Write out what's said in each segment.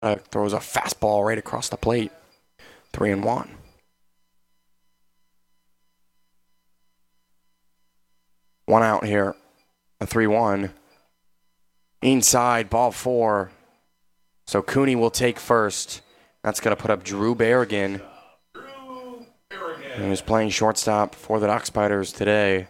throws a fastball right across the plate. 3-1. One out here. A 3-1. Inside, ball 4. So Cooney will take first. That's going to put up Drew Berrigan. He was playing shortstop for the Dock Spiders today.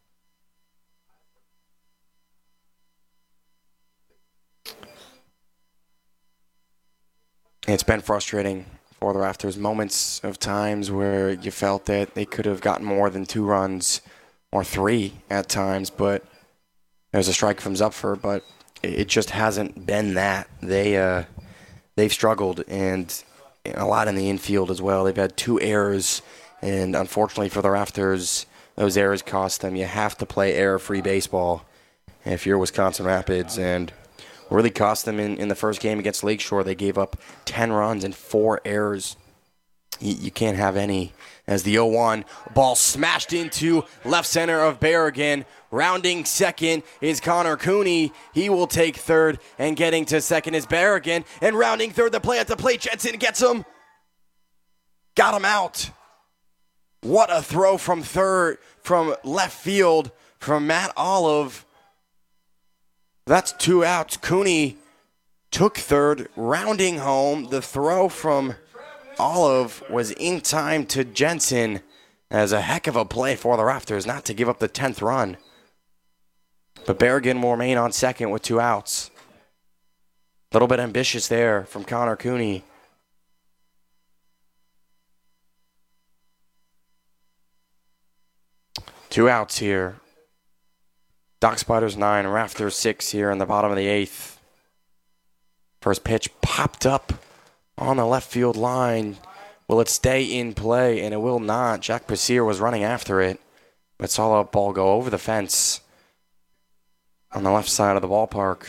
It's been frustrating for the Rafters. Moments of times where you felt that they could have gotten more than 2 runs or 3 at times, but there's a strike from Zupfer, but it just hasn't been that. They've struggled, and a lot in the infield as well. They've had 2 errors, and unfortunately for the Rafters, those errors cost them. You have to play error-free baseball if you're Wisconsin Rapids, and really cost them in the first game against Lakeshore. They gave up 10 runs and 4 errors. You can't have any. As the 0-1, ball smashed into left center of Berrigan. Rounding second is Connor Cooney. He will take third, and getting to second is Berrigan. And rounding third, the play at the plate. Jensen gets him. Got him out. What a throw from third, from left field, from Matt Olive. That's 2 outs. Cooney took third, rounding home. The throw from Olive was in time to Jensen. As a heck of a play for the Rafters not to give up the 10th run. But Berrigan will remain on second with 2 outs. A little bit ambitious there from Connor Cooney. Two outs here. Dock Spiders 9, Rafters 6 here in the bottom of the 8th. First pitch popped up on the left field line. Will it stay in play? And it will not. Jack Passier was running after it, but saw that ball go over the fence on the left side of the ballpark.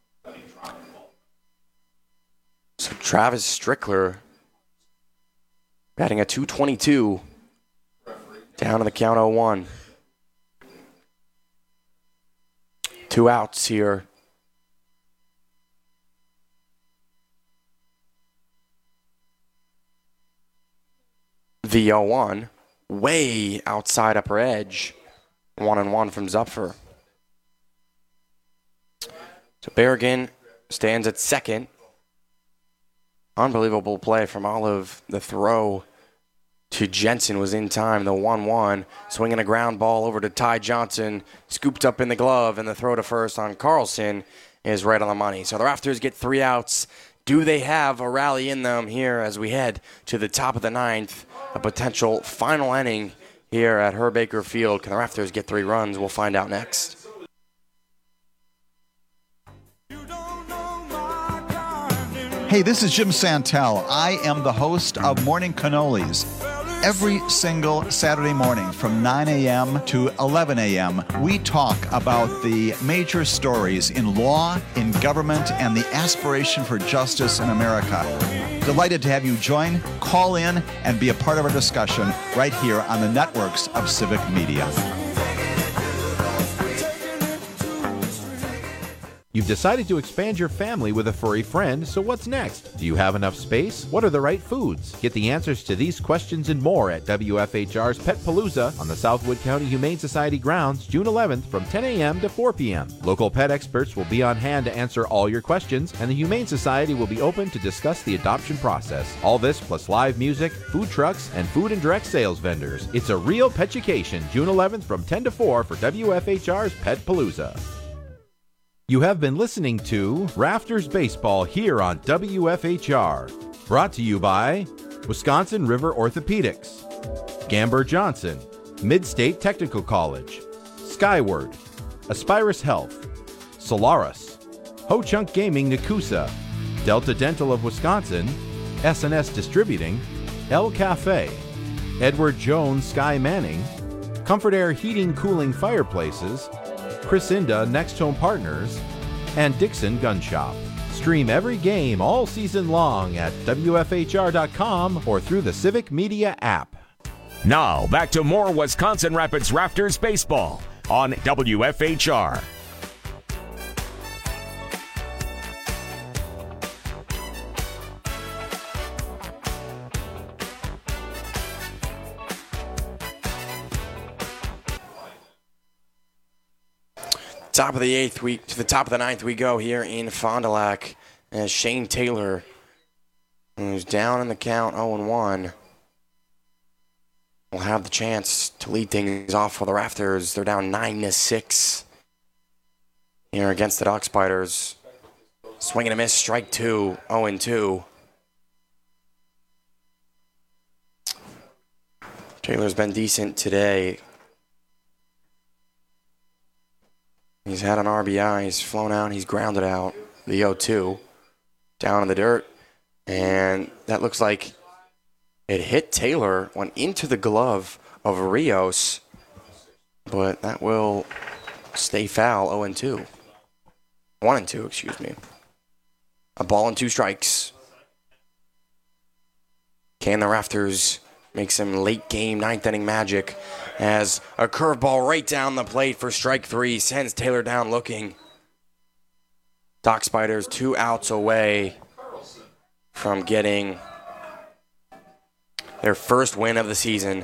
So Travis Strickler batting a .222. Down to the count 0-1. 2 outs here. The 0-1, way outside upper edge. 1-1 from Zupfer. So Berrigan stands at second. Unbelievable play from Olive. The throw to Jensen was in time. The 1-1, swinging a ground ball over to Ty Johnson. Scooped up in the glove, and the throw to first on Carlson is right on the money. So the Rafters get 3 outs. Do they have a rally in them here as we head to the top of the 9th? A potential final inning here at Herb Baker Field. Can the Rafters get 3 runs? We'll find out next. Hey, this is Jim Santel. I am the host of Morning Cannolis. Every single Saturday morning from 9 a.m. to 11 a.m., we talk about the major stories in law, in government, and the aspiration for justice in America. Delighted to have you join, call in, and be a part of our discussion right here on the networks of Civic Media. You've decided to expand your family with a furry friend, so what's next? Do you have enough space? What are the right foods? Get the answers to these questions and more at WFHR's Pet Palooza on the Southwood County Humane Society grounds, June 11th from 10 a.m. to 4 p.m. Local pet experts will be on hand to answer all your questions, and the Humane Society will be open to discuss the adoption process. All this plus live music, food trucks, and food and direct sales vendors. It's a real petchucation, June 11th from 10 to 4 for WFHR's Pet Palooza. You have been listening to Rafters Baseball here on WFHR. Brought to you by Wisconsin River Orthopedics, Gamber Johnson, Mid-State Technical College, Skyward, Aspirus Health, Solaris, Ho Chunk Gaming Nakusa, Delta Dental of Wisconsin, S&S Distributing, El Cafe, Edward Jones Sky Manning, Comfort Air Heating Cooling Fireplaces, Chrisinda Next Home Partners, and Dixon Gun Shop. Stream every game all season long at WFHR.com or through the Civic Media app. Now, back to more Wisconsin Rapids Rafters baseball on WFHR. Top of the eighth, to the top of the ninth we go here in Fond du Lac as Shane Taylor, who's down in the count 0-1, will have the chance to lead things off for the Rafters. They're down 9-6 here against the Dock Spiders. Swing and a miss, strike two, 0-2. Taylor's been decent today. He's had an RBI, he's flown out, he's grounded out. The 0-2 down in the dirt. And that looks like it hit Taylor, went into the glove of Rios. But that will stay foul, 0-2. 1-2, excuse me. A ball and 2 strikes. Can the Rafters make some late game ninth inning magic as a curveball right down the plate for strike 3 sends Taylor down looking. Dock Spiders 2 outs away from getting their first win of the season.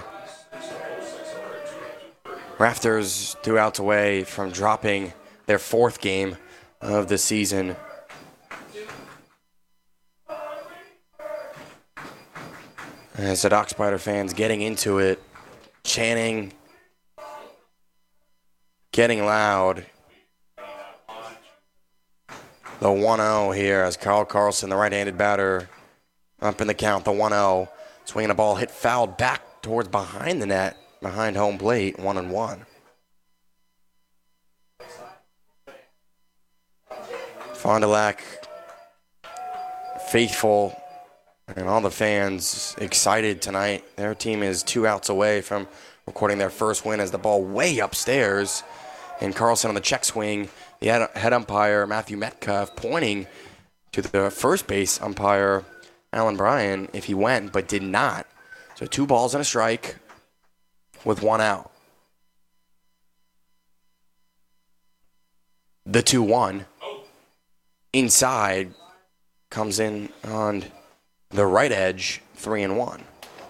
Rafters 2 outs away from dropping their 4th game of the season. As the Dock Spider fans getting into it, chanting, getting loud. The 1-0 here as Carl Carlson, the right-handed batter, up in the count, the 1-0. Swinging a ball, hit fouled back towards behind the net, behind home plate, 1-1. Fond du Lac faithful and all the fans excited tonight. Their team is 2 outs away from recording their first win as the ball way upstairs. And Carlson on the check swing, the head umpire, Matthew Metcalf, pointing to the first base umpire, Alan Bryan, if he went, but did not. So 2 balls and a strike with 1 out. The 2-1 inside comes in on the right edge, 3-1.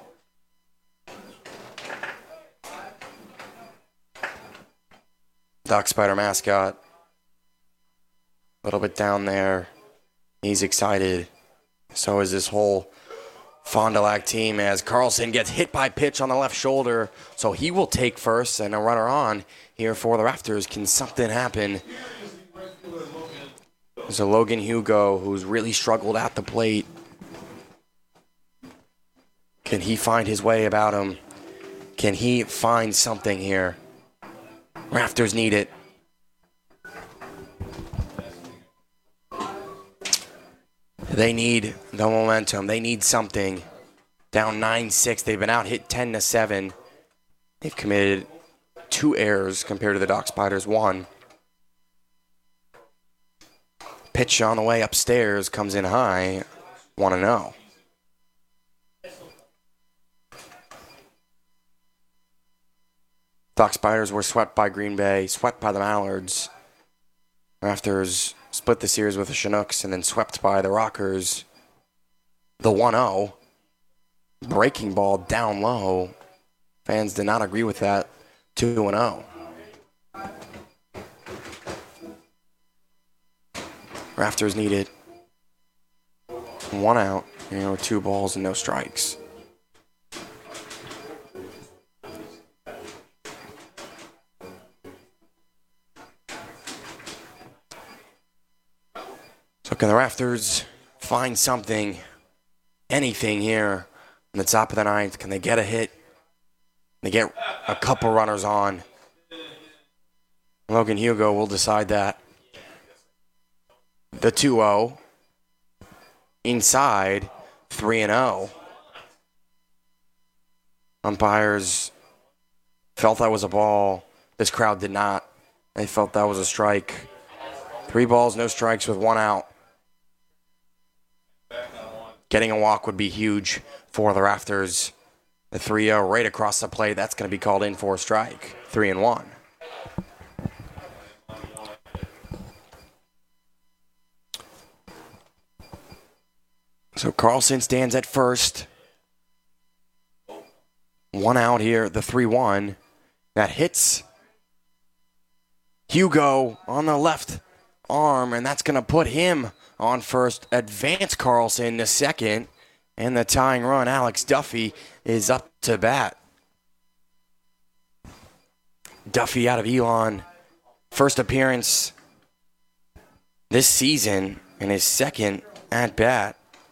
Dock Spider mascot, a little bit down there. He's excited. So is this whole Fond du Lac team as Carlson gets hit by pitch on the left shoulder. So he will take first and a runner on here for the Rafters. Can something happen? There's a Logan Hugo who's really struggled at the plate. Can he find his way about him? Can he find something here? Rafters need it. They need the momentum. They need something. Down 9-6. They've been out hit 10-7. They've committed 2 errors compared to the Dock Spiders 1. Pitch on the way upstairs comes in high. 1-0. Dock Spiders were swept by Green Bay, swept by the Mallards. Rafters split the series with the Chinooks and then swept by the Rockers. The 1-0. Breaking ball down low. Fans did not agree with that. 2-0. Rafters needed 1 out, 2 balls and no strikes. So can the Rafters find something, anything here in the top of the ninth? Can they get a hit? Can they get a couple runners on? Logan Hugo will decide that. The 2-0. Inside, 3-0. Umpires felt that was a ball. This crowd did not. They felt that was a strike. 3 balls, no strikes with 1 out. Getting a walk would be huge for the Rafters. The 3-0 right across the plate. That's going to be called in for a strike. 3-1. So Carlson stands at first. 1 out here, the 3-1. That hits Hugo on the left arm, and that's going to put him on first. Advance Carlson to second, and the tying run, Alex Duffy, is up to bat. Duffy out of Elon, first appearance this season, and his second at bat.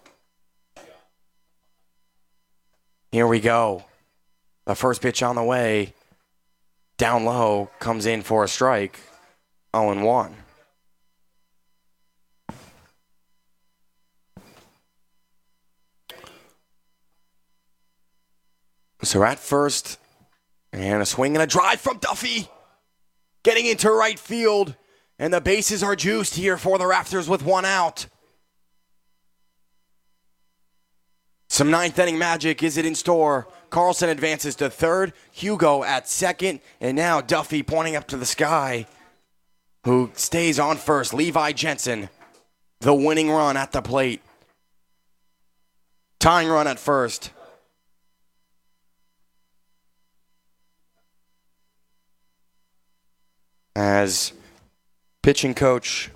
Here we go. The first pitch on the way. Down low, comes in for a strike. 0-1. So at first, and a swing and a drive from Duffy. Getting into right field. And the bases are juiced here for the Rafters with one out. Some ninth inning magic, is it in store? Carlson advances to third. Hugo at second. And now Duffy pointing up to the sky, who stays on first. Levi Jensen, the winning run at the plate. Tying run at first. As pitching coach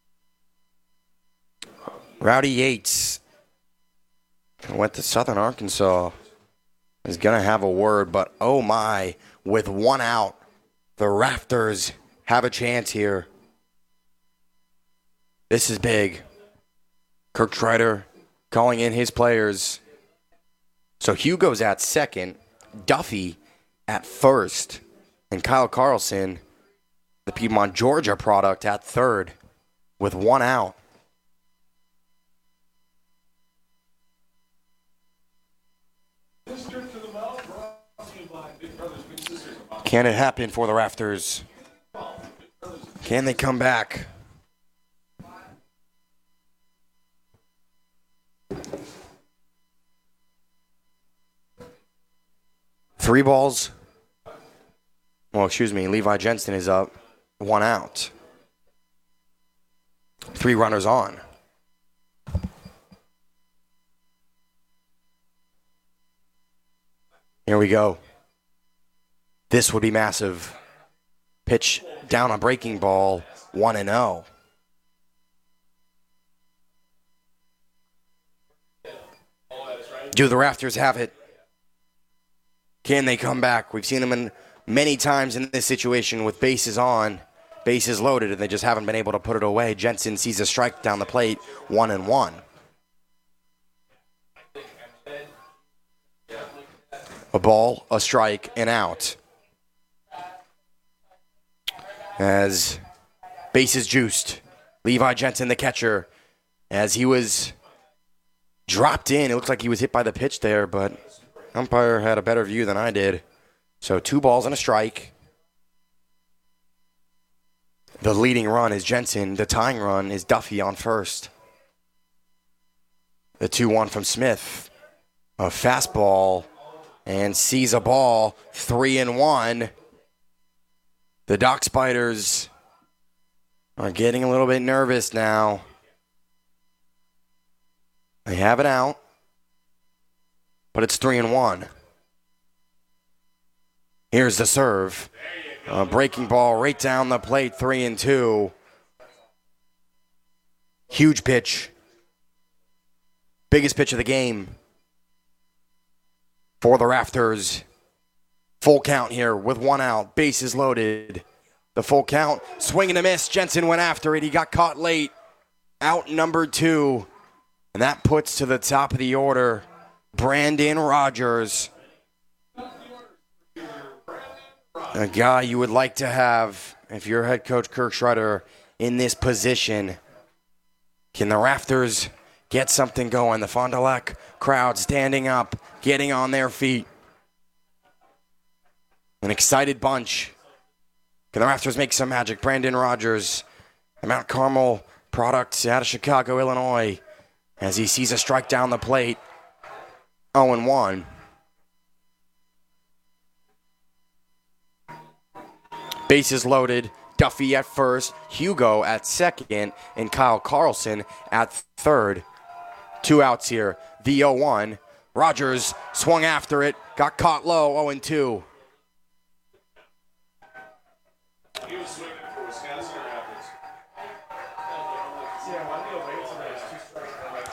Rowdy Yates went to Southern Arkansas is going to have a word, but oh my, with one out, the Rafters have a chance here. This is big. Kirk Schreider calling in his players. So Hugo's at second, Duffy at first, and Kyle Carlson, the Piedmont, Georgia product, at third with one out. Can it happen for the Rafters? Can they come back? Three balls. Well, excuse me, Levi Jensen is up. One out. Three runners on. Here we go. This would be massive. Pitch down a breaking ball, 1-0. Do the Rafters have it? Can they come back? We've seen them in many times in this situation with bases on, bases loaded, and they just haven't been able to put it away. Jensen sees a strike down the plate, 1-1. A ball, a strike, and out. As bases juiced, Levi Jensen, the catcher, as he was dropped in. It looks like he was hit by the pitch there, but umpire had a better view than I did. So 2 balls and a strike. The leading run is Jensen. The tying run is Duffy on first. The 2-1 from Smith. A fastball, and sees a ball, 3-1. The Dock Spiders are getting a little bit nervous now. They have it out, but it's 3-1. Here's the serve. A breaking ball right down the plate, 3-2. Huge pitch. Biggest pitch of the game for the Rafters. Full count here with one out. Bases loaded. The full count. Swing and a miss. Jensen went after it. He got caught late. Out number 2. And that puts to the top of the order Brandon Rogers. A guy you would like to have if you're head coach Kirk Schreider in this position. Can the Rafters get something going? The Fond du Lac crowd standing up, getting on their feet. An excited bunch. Can the Rafters make some magic? Brandon Rogers, the Mount Carmel product out of Chicago, Illinois, as he sees a strike down the plate. 0-1. Bases loaded. Duffy at first, Hugo at second, and Kyle Carlson at third. 2 outs here. The 0-1. Rogers swung after it, got caught low, 0-2.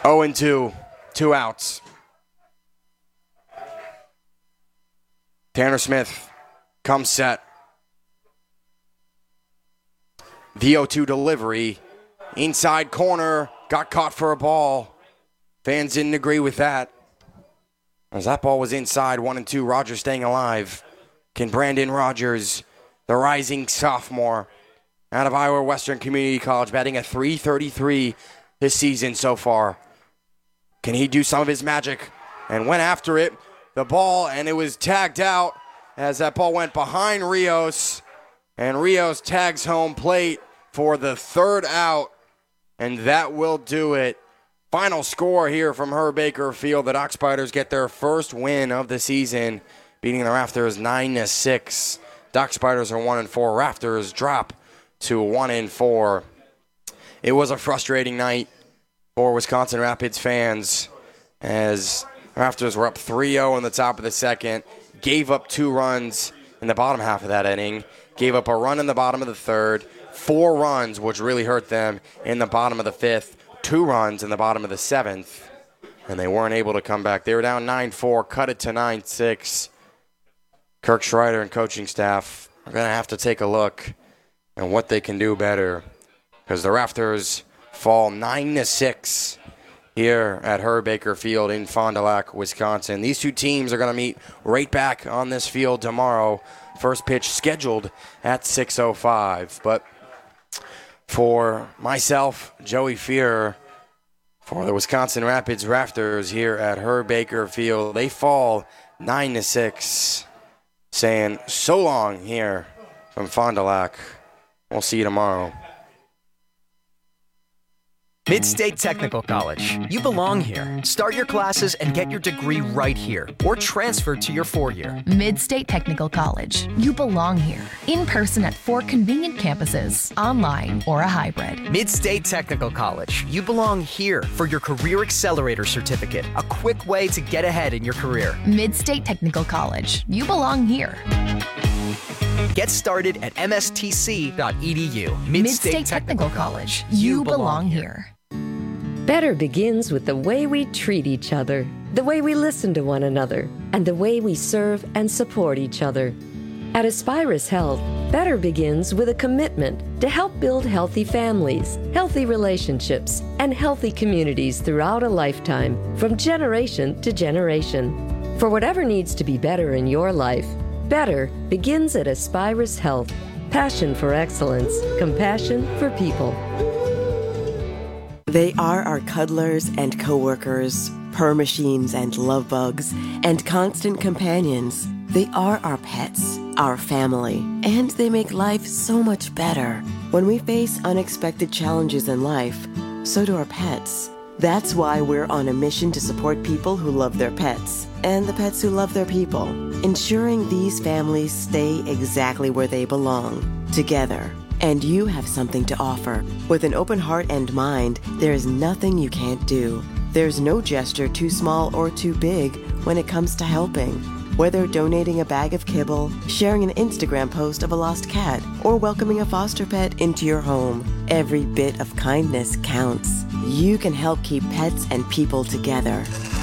0-2, 2 outs. Tanner Smith comes set. The 0-2 delivery. Inside corner. Got caught for a ball. Fans didn't agree with that. As that ball was inside, 1-2. Rogers staying alive. Can Brandon Rogers, the rising sophomore out of Iowa Western Community College, batting at .333 this season so far. Can he do some of his magic? And went after it. The ball, and it was tagged out as that ball went behind Rios. And Rios tags home plate for the 3rd out. And that will do it. Final score here from Herb Baker Field. The Dock Spiders get their first win of the season, beating the Rafters 9-6. Dock Spiders are 1-4. Rafters drop to 1-4. It was a frustrating night for Wisconsin Rapids fans as Rafters were up 3-0 in the top of the second, gave up 2 runs in the bottom half of that inning, gave up a run in the bottom of the 3rd, 4 runs, which really hurt them in the bottom of the 5th, 2 runs in the bottom of the 7th, and they weren't able to come back. They were down 9-4, cut it to 9-6. Kirk Schreider and coaching staff are going to have to take a look at what they can do better, because the Rafters fall 9-6 here at Herb Baker Field in Fond du Lac, Wisconsin. These two teams are going to meet right back on this field tomorrow. First pitch scheduled at 6:05. But for myself, Joey Fear, for the Wisconsin Rapids Rafters here at Herb Baker Field, they fall 9-6. Saying so long here from Fond du Lac. We'll see you tomorrow. Mid-State Technical College. You belong here. Start your classes and get your degree right here, or transfer to your 4-year. Mid-State Technical College. You belong here. In person at 4 convenient campuses, online or a hybrid. Mid-State Technical College. You belong here for your Career Accelerator Certificate, a quick way to get ahead in your career. Mid-State Technical College. You belong here. Get started at mstc.edu. Mid-State Technical College. You belong here. Better begins with the way we treat each other, the way we listen to one another, and the way we serve and support each other. At Aspirus Health, better begins with a commitment to help build healthy families, healthy relationships, and healthy communities throughout a lifetime, from generation to generation. For whatever needs to be better in your life, better begins at Aspirus Health. Passion for excellence, compassion for people. They are our cuddlers and coworkers, purr machines and love bugs, and constant companions. They are our pets, our family, and they make life so much better. When we face unexpected challenges in life, so do our pets. That's why we're on a mission to support people who love their pets, and the pets who love their people, ensuring these families stay exactly where they belong, together. And you have something to offer. With an open heart and mind, there is nothing you can't do. There's no gesture too small or too big when it comes to helping. Whether donating a bag of kibble, sharing an Instagram post of a lost cat, or welcoming a foster pet into your home, every bit of kindness counts. You can help keep pets and people together.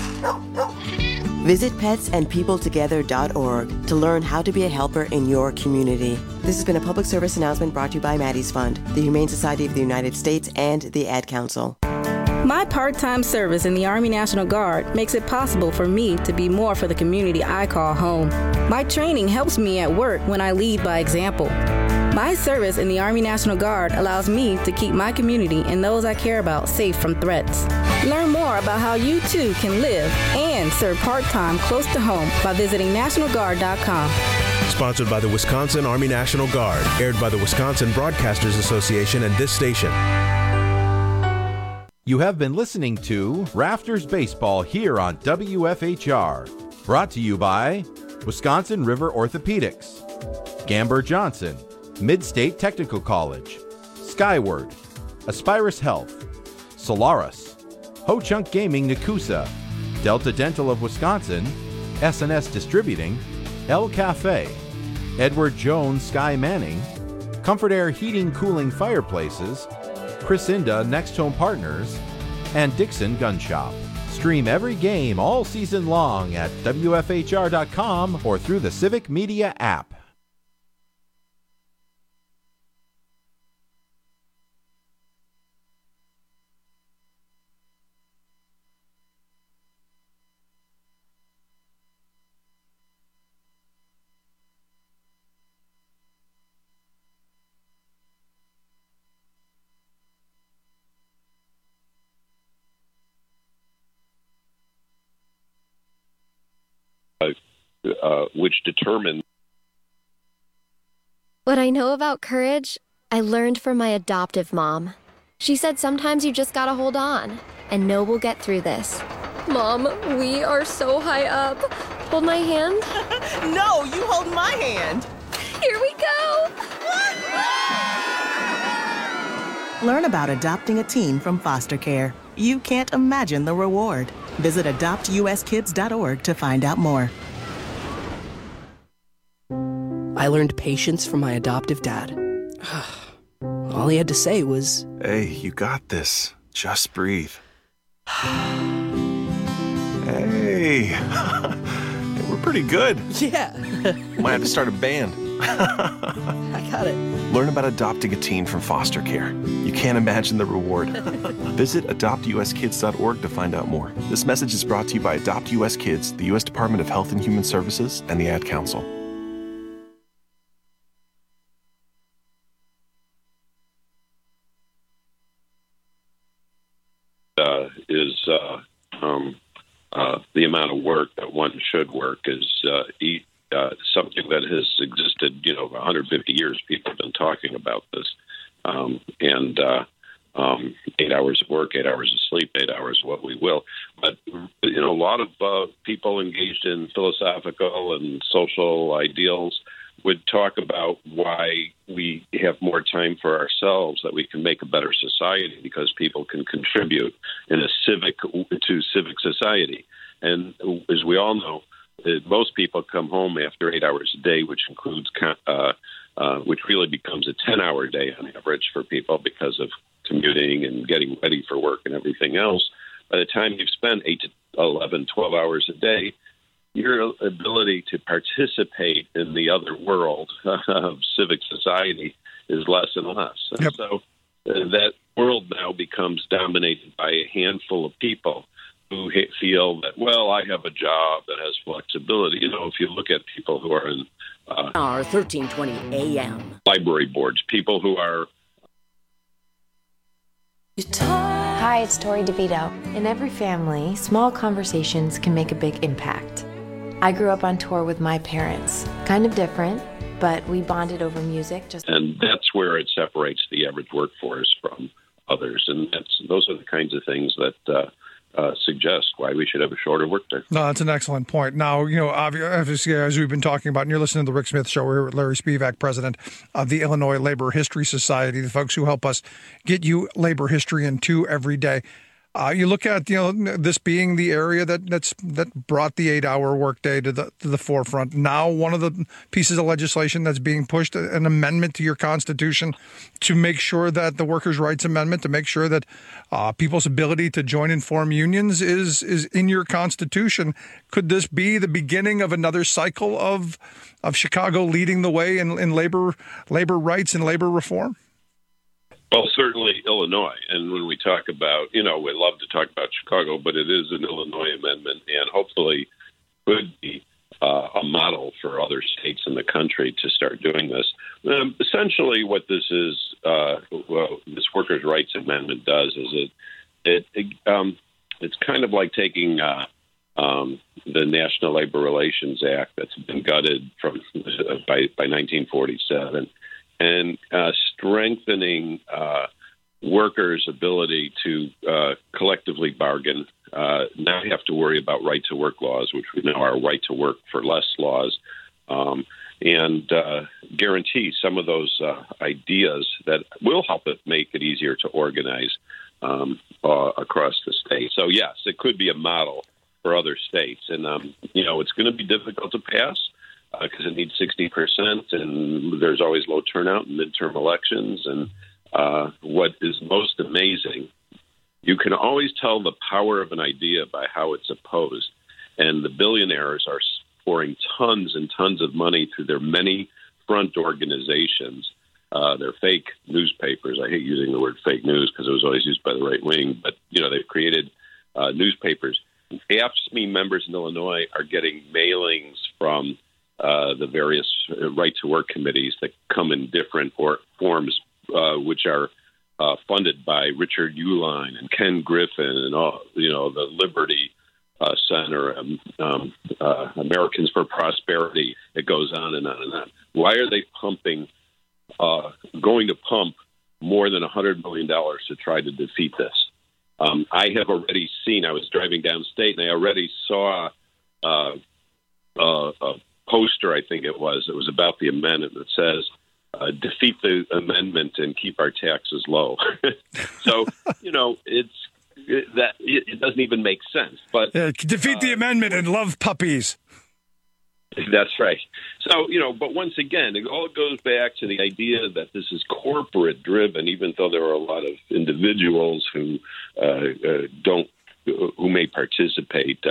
Visit petsandpeopletogether.org to learn how to be a helper in your community. This has been a public service announcement brought to you by Maddie's Fund, the Humane Society of the United States, and the Ad Council. My part-time service in the Army National Guard makes it possible for me to be more for the community I call home. My training helps me at work when I lead by example. My service in the Army National Guard allows me to keep my community and those I care about safe from threats. Learn more about how you too can live and serve part-time close to home by visiting NationalGuard.com. Sponsored by the Wisconsin Army National Guard, aired by the Wisconsin Broadcasters Association and this station. You have been listening to Rafters Baseball here on WFHR. Brought to you by Wisconsin River Orthopedics, Gamber Johnson, Mid-State Technical College, Skyward, Aspirus Health, Solaris, Ho-Chunk Gaming Nakusa, Delta Dental of Wisconsin, S&S Distributing, El Cafe, Edward Jones Sky Manning, Comfort Air Heating Cooling Fireplaces, Chris Inda Next Home Partners, and Dixon Gun Shop. Stream every game all season long at WFHR.com or through the Civic Media app. Which determine. What I know about courage, I learned from my adoptive mom. She said sometimes you just gotta hold on and know we'll get through this. Mom, we are so high up. Hold my hand. No, you hold my hand. Here we go. Learn about adopting a teen from foster care. You can't imagine the reward. Visit adoptuskids.org to find out more. I learned patience from my adoptive dad. All he had to say was, "Hey, you got this. Just breathe." Hey, we're pretty good. Yeah. Might have to start a band. I got it. Learn about adopting a teen from foster care. You can't imagine the reward. Visit adoptuskids.org to find out more. This message is brought to you by Adopt US Kids, the U.S. Department of Health and Human Services, and the Ad Council. The amount of work that one should work is something that has existed, 150 years. People have been talking about this. 8 hours of work, 8 hours of sleep, 8 hours of what we will. But, a lot of people engaged in philosophical and social ideals would talk about why we have more time for ourselves, that we can make a better society because people can contribute to civic society. And as we all know, most people come home after 8 hours a day, which includes, which really becomes a 10-hour day on average for people because of commuting and getting ready for work and everything else. By the time you've spent 8 to 11, 12 hours a day, your ability to participate in the other world of civic society is less and less. And so that world now becomes dominated by a handful of people who feel that, well, I have a job that has flexibility. If you look at people who are in 1320 AM library boards, people who are... Hi, it's Tori DeVito. In every family, small conversations can make a big impact. I grew up on tour with my parents. Kind of different, but we bonded over music. And that's where it separates the average workforce from others. And those are the kinds of things that suggest why we should have a shorter workday. No, that's an excellent point. Now, obviously, as we've been talking about, and you're listening to the Rick Smith Show, we're with Larry Spivak, president of the Illinois Labor History Society, the folks who help us get you labor history into every day. You look at this being the area that brought the 8-hour workday to the forefront. Now, one of the pieces of legislation that's being pushed, an amendment to your Constitution to make sure that the Workers' Rights Amendment, to make sure that people's ability to join and form unions is in your Constitution. Could this be the beginning of another cycle of Chicago leading the way in labor rights and labor reform? Well, certainly Illinois. And when we talk about, we love to talk about Chicago, but it is an Illinois amendment and hopefully could be a model for other states in the country to start doing this. Essentially what this is, this Workers' Rights Amendment does is it's kind of like taking the National Labor Relations Act that's been gutted by 1947 and strengthening workers' ability to collectively bargain, not have to worry about right-to-work laws, which we know are right-to-work for less laws, and guarantee some of those ideas that will help it make it easier to organize across the state. So, yes, it could be a model for other states. And, it's going to be difficult to pass, because it needs 60%, and there's always low turnout in midterm elections. And what is most amazing You can always tell the power of an idea by how it's opposed. And the billionaires are pouring tons and tons of money through their many front organizations, their fake newspapers. I hate using the word fake news because it was always used by the right wing, but, they've created newspapers. AFSCME members in Illinois are getting mailings from the various right-to-work committees that come in different forms, which are funded by Richard Uihlein and Ken Griffin and all, the Liberty Center, Americans for Prosperity. It goes on and on and on. Why are they going to pump more than $100 million to try to defeat this? I have already seen, I was driving downstate, and I already saw a poster, I think it was about the amendment that says, defeat the amendment and keep our taxes low. So, it doesn't even make sense. But defeat the amendment and love puppies. That's right. So, but once again, it all goes back to the idea that this is corporate driven, even though there are a lot of individuals who who may participate,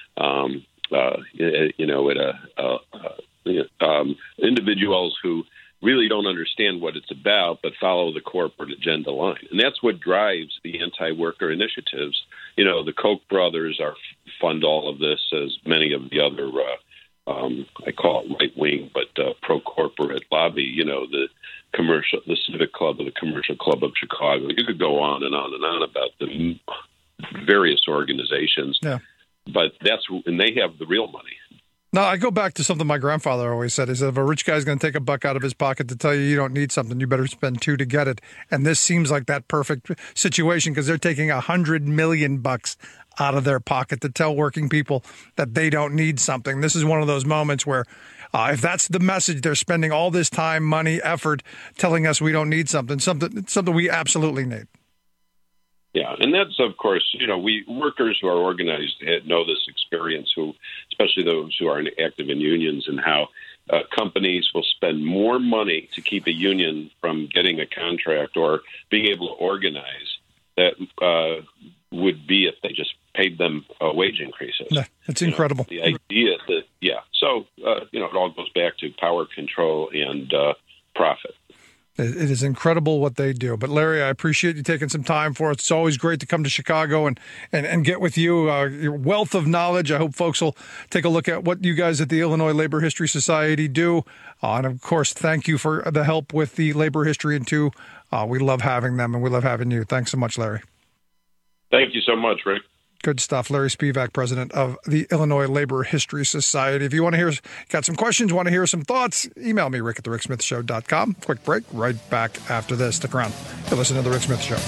individuals who really don't understand what it's about, but follow the corporate agenda line. And that's what drives the anti-worker initiatives. The Koch brothers fund all of this, as many of the other I call it right-wing, but pro-corporate lobby, the Civic Club or the Commercial Club of Chicago. You could go on and on and on about the various organizations, but and they have the real money. Now, I go back to something my grandfather always said. He said, if a rich guy's going to take a buck out of his pocket to tell you don't need something, you better spend $2 to get it. And this seems like that perfect situation because they're taking $100 million out of their pocket to tell working people that they don't need something. This is one of those moments where if that's the message, they're spending all this time, money, effort telling us we don't need something we absolutely need. Yeah, and that's, of course, we workers who are organized know this experience, especially those who are active in unions, and how companies will spend more money to keep a union from getting a contract or being able to organize that would be if they just paid them wage increases. Yeah, it's incredible. The idea that, so, it all goes back to power control and profit. It is incredible what they do. But Larry, I appreciate you taking some time for us. It's always great to come to Chicago and get with you. Your wealth of knowledge. I hope folks will take a look at what you guys at the Illinois Labor History Society do. And of course, thank you for the help with the Labor History in 2. We love having them and we love having you. Thanks so much, Larry. Thank you so much, Rick. Good stuff. Larry Spivak, president of the Illinois Labor History Society. If you want to got some questions, want to hear some thoughts, email me, rick@thericksmithshow.com. Quick break, right back after this. Stick around. You're listening to The Rick Smith Show.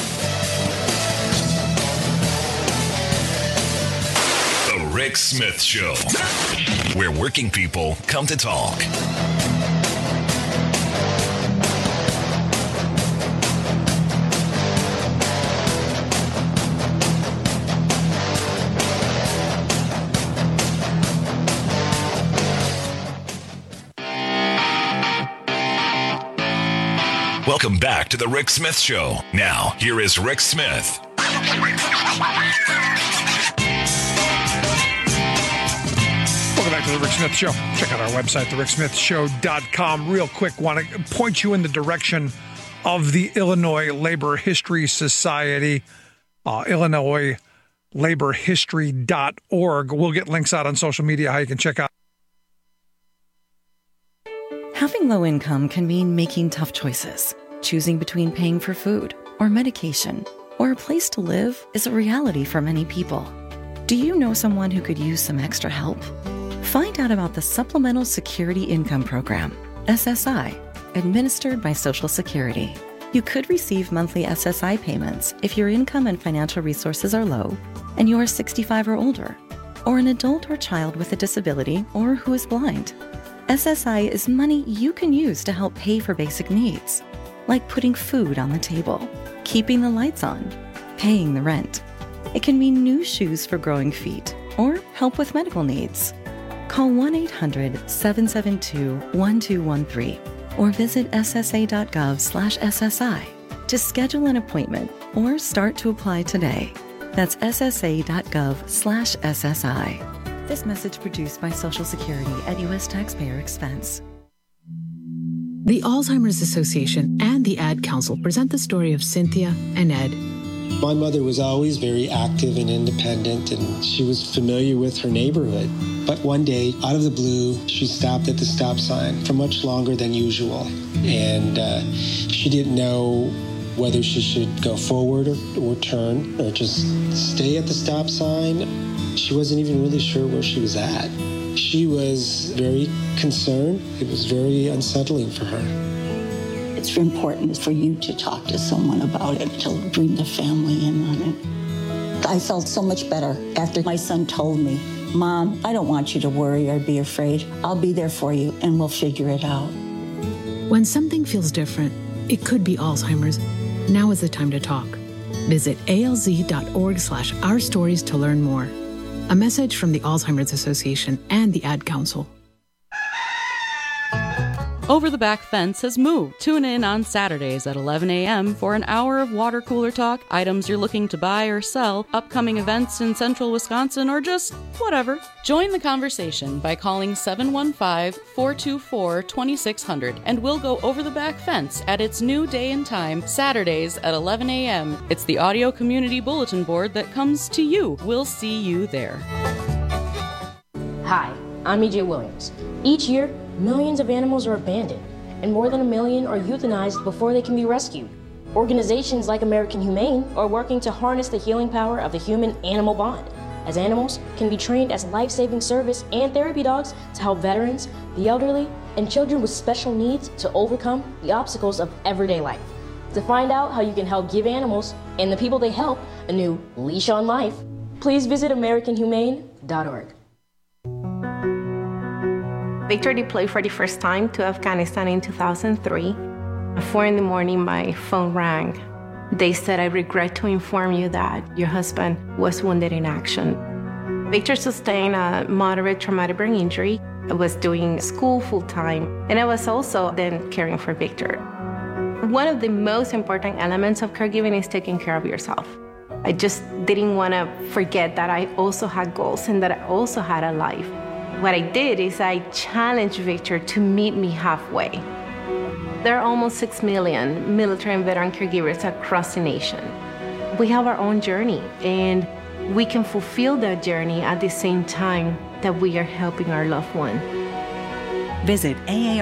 The Rick Smith Show, where working people come to talk. Welcome back to The Rick Smith Show. Now, here is Rick Smith. Welcome back to The Rick Smith Show. Check out our website, thericksmithshow.com. Real quick, want to point you in the direction of the Illinois Labor History Society, IllinoisLaborHistory.org. We'll get links out on social media how you can check out. Having low income can mean making tough choices. Choosing between paying for food or medication or a place to live is a reality for many people. Do you know someone who could use some extra help? Find out about the Supplemental Security Income Program, SSI, administered by Social Security. You could receive monthly SSI payments if your income and financial resources are low and you are 65 or older, or an adult or child with a disability or who is blind. SSI is money you can use to help pay for basic needs, like putting food on the table, keeping the lights on, paying the rent. It can mean new shoes for growing feet or help with medical needs. Call 1-800-772-1213 or visit ssa.gov/SSI to schedule an appointment or start to apply today. That's ssa.gov/SSI. This message produced by Social Security at U.S. taxpayer expense. The Alzheimer's Association and the Ad Council present the story of Cynthia and Ed. My mother was always very active and independent, and she was familiar with her neighborhood. But one day, out of the blue, she stopped at the stop sign for much longer than usual. And she didn't know whether she should go forward or turn or just stay at the stop sign. She wasn't even really sure where she was at. She was very concerned. It was very unsettling for her. It's important for you to talk to someone about it, to bring the family in on it. I felt so much better after my son told me, Mom, I don't want you to worry or be afraid. I'll be there for you and we'll figure it out. When something feels different, it could be Alzheimer's. Now is the time to talk. Visit alz.org/ourstories to learn more. A message from the Alzheimer's Association and the Ad Council. Over the Back Fence has moved. Tune in on Saturdays at 11 a.m. for an hour of water cooler talk, items you're looking to buy or sell, upcoming events in central Wisconsin, or just whatever. Join the conversation by calling 715-424-2600, and we'll go over the back fence at its new day and time, Saturdays at 11 a.m. It's the audio community bulletin board that comes to you. We'll see you there. Hi, I'm E.J. Williams. Each year, millions of animals are abandoned, and more than 1 million are euthanized before they can be rescued. Organizations like American Humane are working to harness the healing power of the human-animal bond, as animals can be trained as life-saving service and therapy dogs to help veterans, the elderly, and children with special needs to overcome the obstacles of everyday life. To find out how you can help give animals and the people they help a new leash on life, please visit AmericanHumane.org. Victor deployed for the first time to Afghanistan in 2003. At 4 a.m, my phone rang. They said, I regret to inform you that your husband was wounded in action. Victor sustained a moderate traumatic brain injury. I was doing school full-time, and I was also then caring for Victor. One of the most important elements of caregiving is taking care of yourself. I just didn't want to forget that I also had goals and that I also had a life. What I did is I challenged Victor to meet me halfway. There are almost 6 million military and veteran caregivers across the nation. We have our own journey, and we can fulfill that journey at the same time that we are helping our loved one. Visit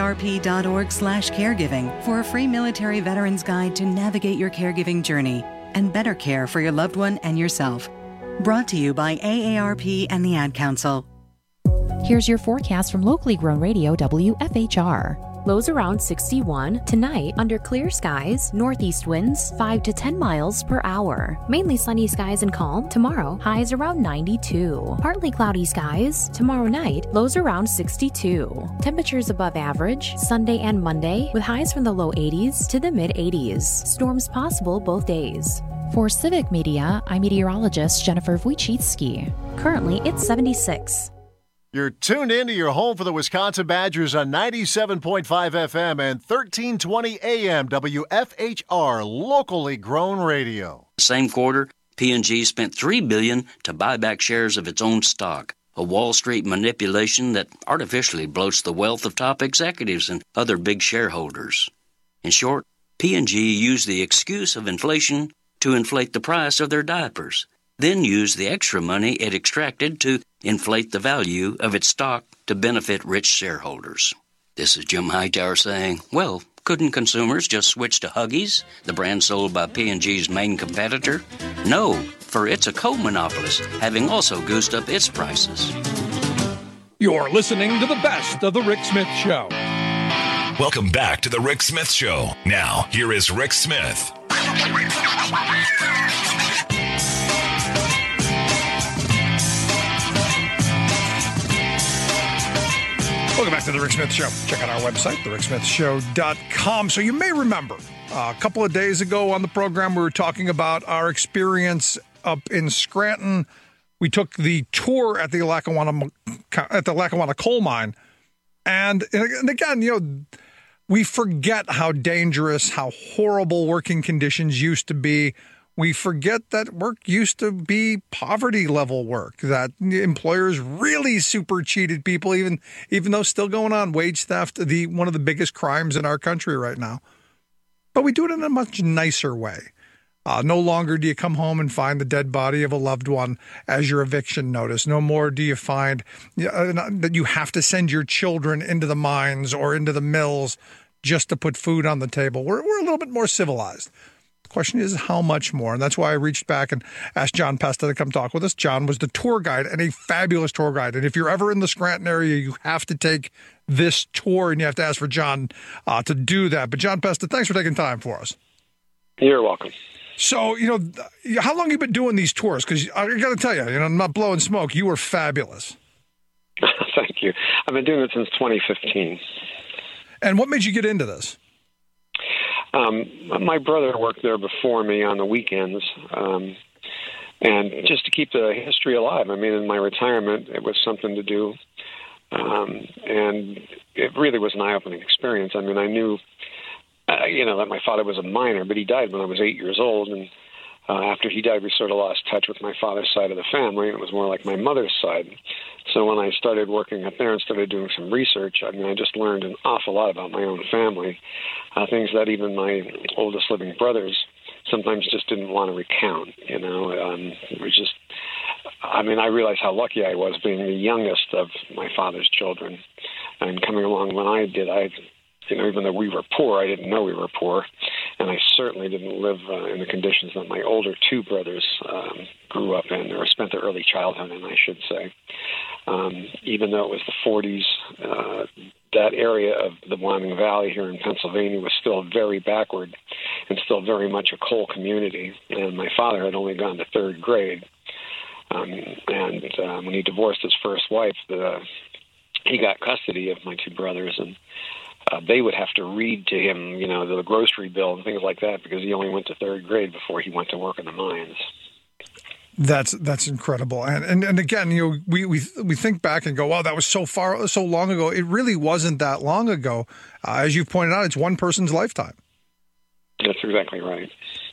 aarp.org/caregiving for a free military veterans guide to navigate your caregiving journey and better care for your loved one and yourself. Brought to you by AARP and the Ad Council. Here's your forecast from locally grown radio WFHR. Lows around 61. Tonight, under clear skies, northeast winds 5 to 10 miles per hour. Mainly sunny skies and calm. Tomorrow, highs around 92. Partly cloudy skies. Tomorrow night, lows around 62. Temperatures above average Sunday and Monday, with highs from the low 80s to the mid 80s. Storms possible both days. For Civic Media, I'm meteorologist Jennifer Wojcicki. Currently, it's 76. You're tuned in to your home for the Wisconsin Badgers on 97.5 FM and 1320 AM WFHR, locally grown radio. Same quarter, P&G spent $3 billion to buy back shares of its own stock, a Wall Street manipulation that artificially bloats the wealth of top executives and other big shareholders. In short, P&G used the excuse of inflation to inflate the price of their diapers, then used the extra money it extracted to inflate the value of its stock to benefit rich shareholders. This is Jim Hightower saying, well, couldn't consumers just switch to Huggies, the brand sold by P&G's main competitor? No, for it's a co-monopolist, having also goosed up its prices. You're listening to the best of The Rick Smith Show. Welcome back to The Rick Smith Show. Now, here is Rick Smith. Welcome back to The Rick Smith Show. Check out our website, thericksmithshow.com. So you may remember a couple of days ago on the program, we were talking about our experience up in Scranton. We took the tour at the Lackawanna coal mine. And again, you know, we forget how dangerous, how horrible working conditions used to be we forget that work used to be poverty level work, that employers really super cheated people, even though still going on wage theft, one of the biggest crimes in our country right now. But we do it in a much nicer way. No longer do you come home and find the dead body of a loved one as your eviction notice. No more do you find that you have to send your children into the mines or into the mills just to put food on the table. We're a little bit more civilized. The question is how much more? And that's why I reached back and asked John Pesta to come talk with us. John was the tour guide and a fabulous tour guide. And if you're ever in the Scranton area, you have to take this tour and you have to ask for John to do that. But John Pesta, thanks for taking time for us. You're welcome. So, how long have you been doing these tours? Because I got to tell you, I'm not blowing smoke. You were fabulous. Thank you. I've been doing it since 2015. And what made you get into this? My brother worked there before me on the weekends, and just to keep the history alive. I mean, in my retirement, it was something to do, and it really was an eye-opening experience. I mean, I knew, that my father was a miner, but he died when I was 8 years old, and after he died, we sort of lost touch with my father's side of the family, and it was more like my mother's side. So when I started working up there and started doing some research, I mean, I just learned an awful lot about my own family, things that even my oldest living brothers sometimes just didn't want to recount, It was just, I realized how lucky I was being the youngest of my father's children. And coming along when I did, even though we were poor, I didn't know we were poor. And I certainly didn't live in the conditions that my older two brothers grew up in, or spent their early childhood in, I should say. Even though it was the 40s, that area of the Wyoming Valley here in Pennsylvania was still very backward and still very much a coal community. And my father had only gone to third grade. And when he divorced his first wife, he got custody of my two brothers, and they would have to read to him, the grocery bill and things like that, because he only went to third grade before he went to work in the mines. That's incredible. And again, we think back and go, wow, that was so long ago. It really wasn't that long ago. As you've pointed out, it's one person's lifetime. That's exactly right.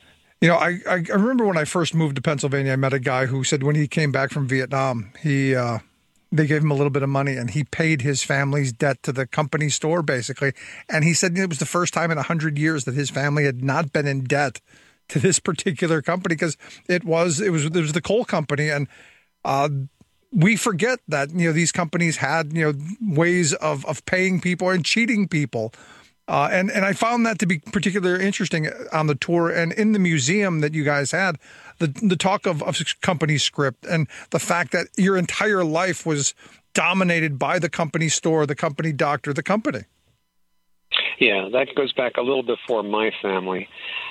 I remember when I first moved to Pennsylvania, I met a guy who said when he came back from Vietnam, they gave him a little bit of money and he paid his family's debt to the company store, basically. And he said it was the first time in 100 years that his family had not been in debt to this particular company, because it was the coal company. And we forget that, these companies had, ways of paying people and cheating people. And I found that to be particularly interesting on the tour and in the museum that you guys had, the talk of company script and the fact that your entire life was dominated by the company store, the company doctor, the company. Yeah, that goes back a little before my family.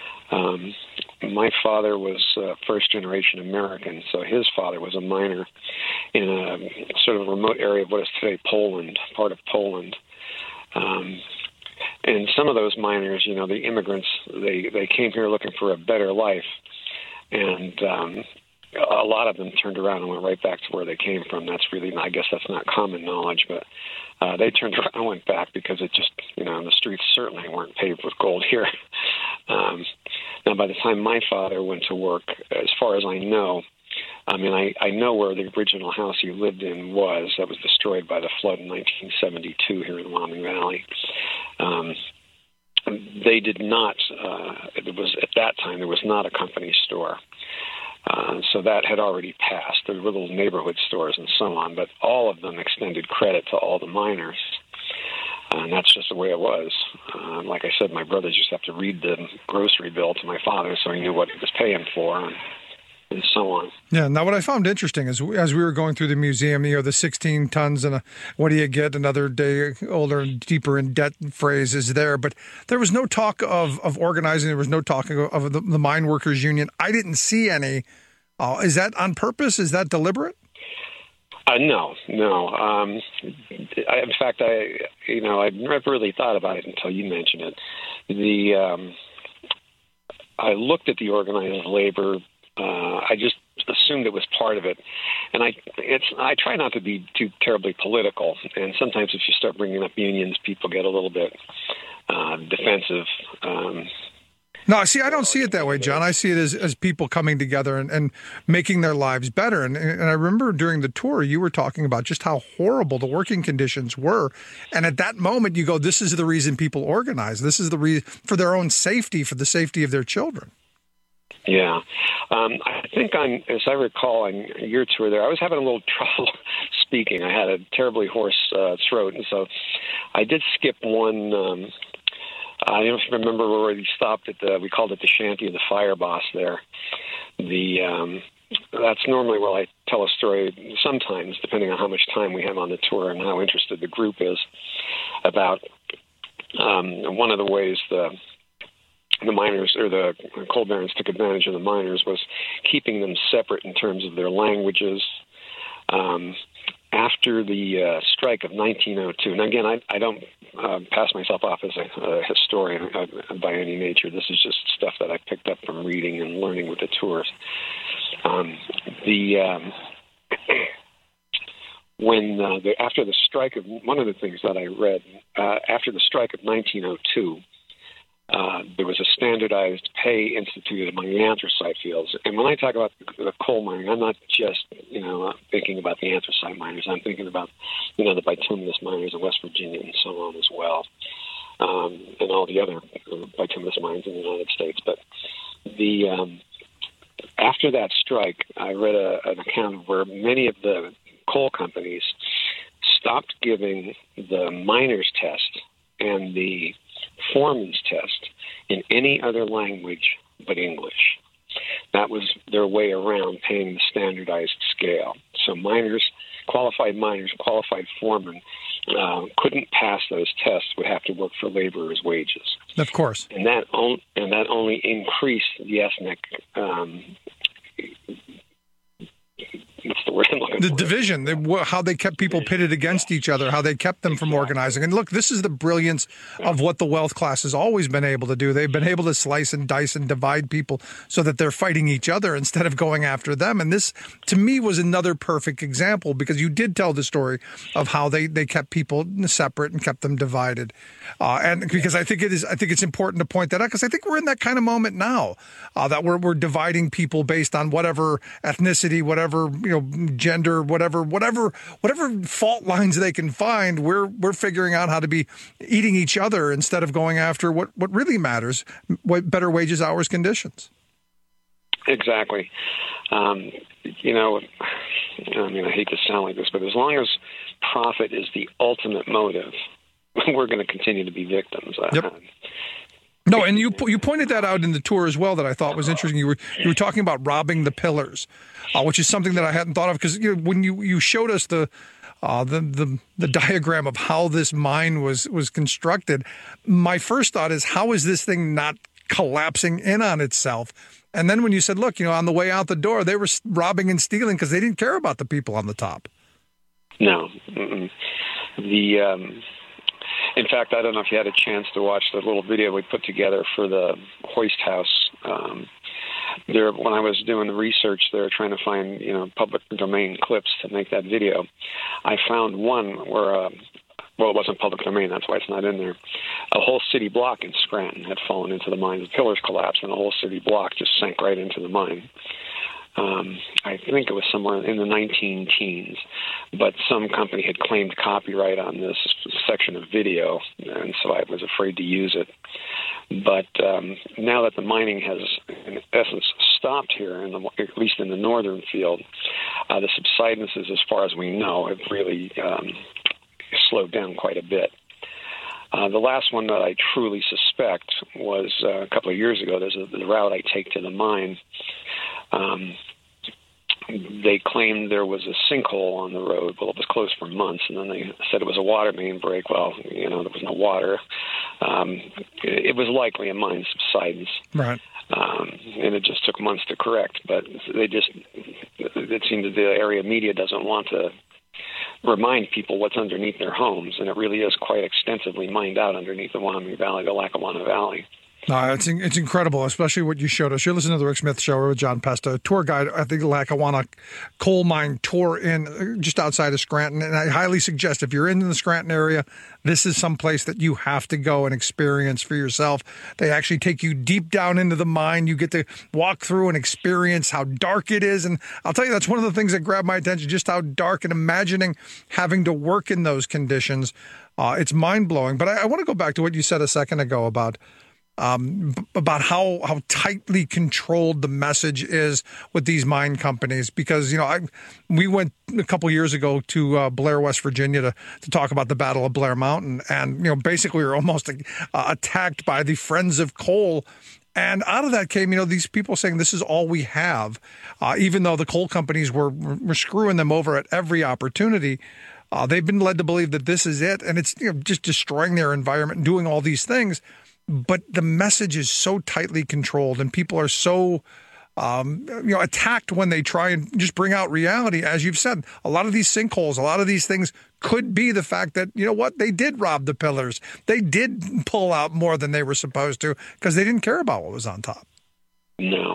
My father was first-generation American, so his father was a miner in a sort of remote area of what is today Poland, part of Poland. And some of those miners, the immigrants, they came here looking for a better life. And a lot of them turned around and went right back to where they came from. I guess that's not common knowledge, but they turned around and went back because it just, the streets certainly weren't paved with gold here. Now, by the time my father went to work, as far as I know, I know where the original house he lived in was. That was destroyed by the flood in 1972 here in the Wyoming Valley. They did not, it was at that time, there was not a company store. So that had already passed. There were little neighborhood stores and so on, but all of them extended credit to all the miners. And that's just the way it was. Like I said, my brothers used to have to read the grocery bill to my father so he knew what he was paying for and so on. Yeah. Now, what I found interesting is as we were going through the museum, the 16 tons and what do you get another day older and deeper in debt phrase is there. But there was no talk of organizing. There was no talk of the mine workers union. I didn't see any. Is that on purpose? Is that deliberate? No. In fact, I never really thought about it until you mentioned it. I looked at the organized labor. I just assumed it was part of it, and I try not to be too terribly political. And sometimes, if you start bringing up unions, people get a little bit defensive. No, see, I don't see it that way, John. I see it as people coming together and making their lives better. And I remember during the tour, you were talking about just how horrible the working conditions were. And at that moment, you go, this is the reason people organize. This is the reason for their own safety, for the safety of their children. Yeah. I think as I recall, on your tour there, I was having a little trouble speaking. I had a terribly hoarse throat. And so I did skip one. I don't remember where we stopped at. We called it the Shanty of the Fire Boss there. That's normally where I tell a story sometimes, depending on how much time we have on the tour and how interested the group is, about one of the ways the miners or the coal barons took advantage of the miners was keeping them separate in terms of their languages. After the strike of 1902, and again, I don't pass myself off as a historian by any nature. This is just stuff that I picked up from reading and learning with the tours. After the strike of one of the things that I read after the strike of 1902. There was a standardized pay instituted among the anthracite fields. And when I talk about the coal mining, I'm not just, thinking about the anthracite miners. I'm thinking about, the bituminous miners in West Virginia and so on as well, and all the other bituminous mines in the United States. But after that strike, I read an account where many of the coal companies stopped giving the miners' test and the foreman's test in any other language but English. That was their way around paying the standardized scale. So qualified foremen couldn't pass those tests, would have to work for laborers' wages. Of course. And that only increased the ethnic what's the word I'm looking for? The division, how they kept people pitted against each other, how they kept them from organizing. And look, this is the brilliance of what the wealth class has always been able to do. They've been able to slice and dice and divide people so that they're fighting each other instead of going after them. And this, to me, was another perfect example, because you did tell the story of how they kept people separate and kept them divided. And because I think it's important to point that out, because I think we're in that kind of moment now, that we're dividing people based on whatever ethnicity, whatever gender, whatever fault lines they can find. We're figuring out how to be eating each other instead of going after what really matters: better wages, hours, conditions. Exactly. I hate to sound like this, but as long as profit is the ultimate motive, we're going to continue to be victims. Yep. No, and you pointed that out in the tour as well, that I thought was interesting. You were talking about robbing the pillars, which is something that I hadn't thought of, because when you showed us the diagram of how this mine was constructed, my first thought is, how is this thing not collapsing in on itself? And then when you said, look, on the way out the door, they were robbing and stealing because they didn't care about the people on the top. No. In fact, I don't know if you had a chance to watch the little video we put together for the Hoist House. When I was doing the research there, trying to find public domain clips to make that video, I found one where, it wasn't public domain, that's why it's not in there. A whole city block in Scranton had fallen into the mine. The pillars collapsed, and the whole city block just sank right into the mine. I think it was somewhere in the 19-teens, but some company had claimed copyright on this section of video, and so I was afraid to use it. But now that the mining has, in essence, stopped here, at least in the northern field, the subsidences, as far as we know, have really slowed down quite a bit. The last one that I truly suspect was a couple of years ago. There's the route I take to the mine. They claimed there was a sinkhole on the road. Well, it was closed for months, and then they said it was a water main break. Well, there was no water. It was likely a mine subsidence. Right. And it just took months to correct. But it seemed that the area media doesn't want to remind people what's underneath their homes, and it really is quite extensively mined out underneath the Wyoming Valley, the Lackawanna Valley. No, it's incredible, especially what you showed us. You're listening to the Rick Smith Show with John Pesta, tour guide at the Lackawanna Coal Mine Tour in just outside of Scranton. And I highly suggest if you're in the Scranton area, this is some place that you have to go and experience for yourself. They actually take you deep down into the mine. You get to walk through and experience how dark it is. And I'll tell you, that's one of the things that grabbed my attention, just how dark, and imagining having to work in those conditions. It's mind-blowing. But I want to go back to what you said a second ago about how tightly controlled the message is with these mine companies. Because, we went a couple years ago to Blair, West Virginia to talk about the Battle of Blair Mountain. And, basically we were almost attacked by the Friends of Coal. And out of that came, these people saying this is all we have, even though the coal companies were screwing them over at every opportunity. They've been led to believe that this is it. And it's just destroying their environment and doing all these things. But the message is so tightly controlled, and people are so, attacked when they try and just bring out reality. As you've said, a lot of these sinkholes, a lot of these things could be the fact that, they did rob the pillars. They did pull out more than they were supposed to because they didn't care about what was on top. No.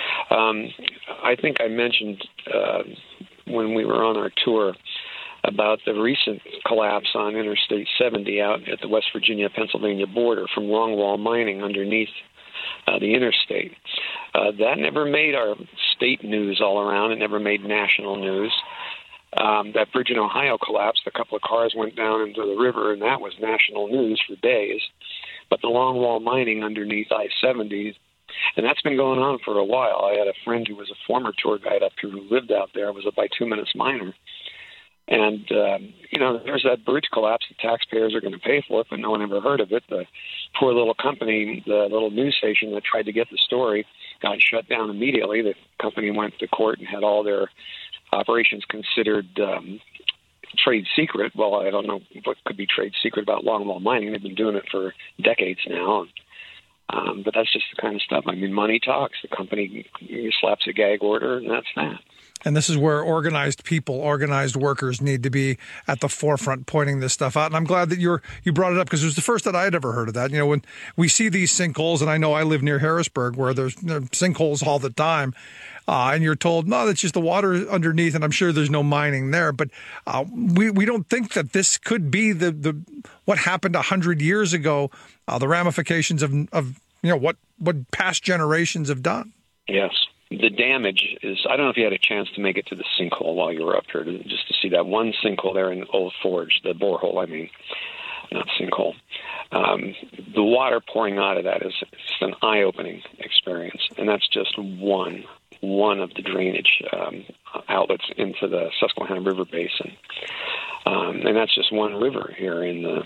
I think I mentioned when we were on our tour about the recent collapse on Interstate 70 out at the West Virginia-Pennsylvania border from longwall mining underneath the interstate. That never made our state news all around. It never made national news. That bridge in Ohio collapsed. A couple of cars went down into the river, and that was national news for days. But the longwall mining underneath I-70, and that's been going on for a while. I had a friend who was a former tour guide up here who lived out there, was a bituminous miner. And, there's that bridge collapse. The taxpayers are going to pay for it, but no one ever heard of it. The poor little company, the little news station that tried to get the story, got shut down immediately. The company went to court and had all their operations considered trade secret. Well, I don't know what could be trade secret about longwall mining. They've been doing it for decades now. But that's just the kind of stuff. Money talks. The company slaps a gag order, and that's that. And this is where organized people, organized workers need to be at the forefront pointing this stuff out. And I'm glad that you brought it up because it was the first that I had ever heard of that. When we see these sinkholes, and I know I live near Harrisburg where there's sinkholes all the time, and you're told, no, that's just the water underneath, and I'm sure there's no mining there. But we don't think that this could be the what happened 100 years ago, the ramifications of what past generations have done. Yes. The damage is, I don't know if you had a chance to make it to the sinkhole while you were up here, just to see that one sinkhole there in Old Forge, the borehole, not sinkhole. The water pouring out of that is an eye-opening experience, and that's just one of the drainage outlets into the Susquehanna River Basin. And that's just one river here in the